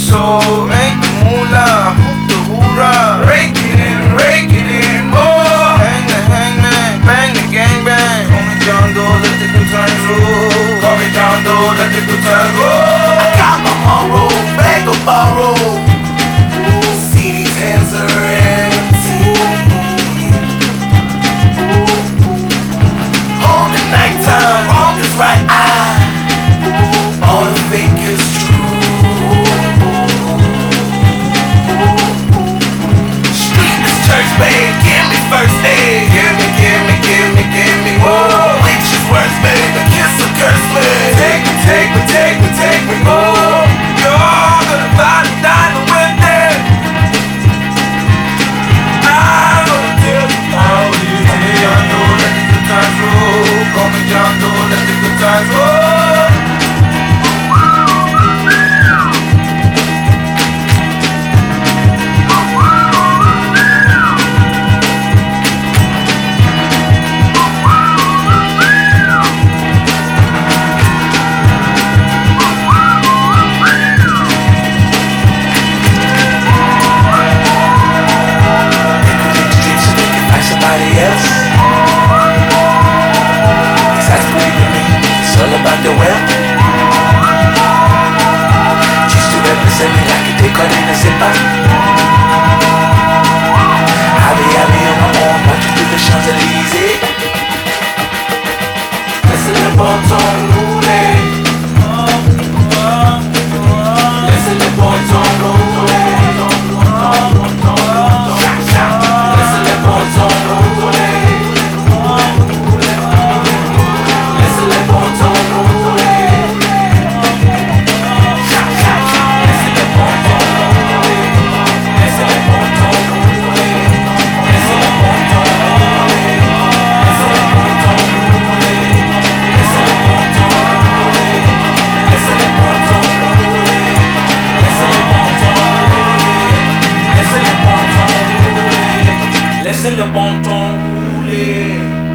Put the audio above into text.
So make the moolah, hoop the hoorah. Rake it in more. Hang the hangman, bang the gangbang. Call me John Doe, let the good times roll. Call me John Doe, let the good times roll. I got my monroe, bag of borrow.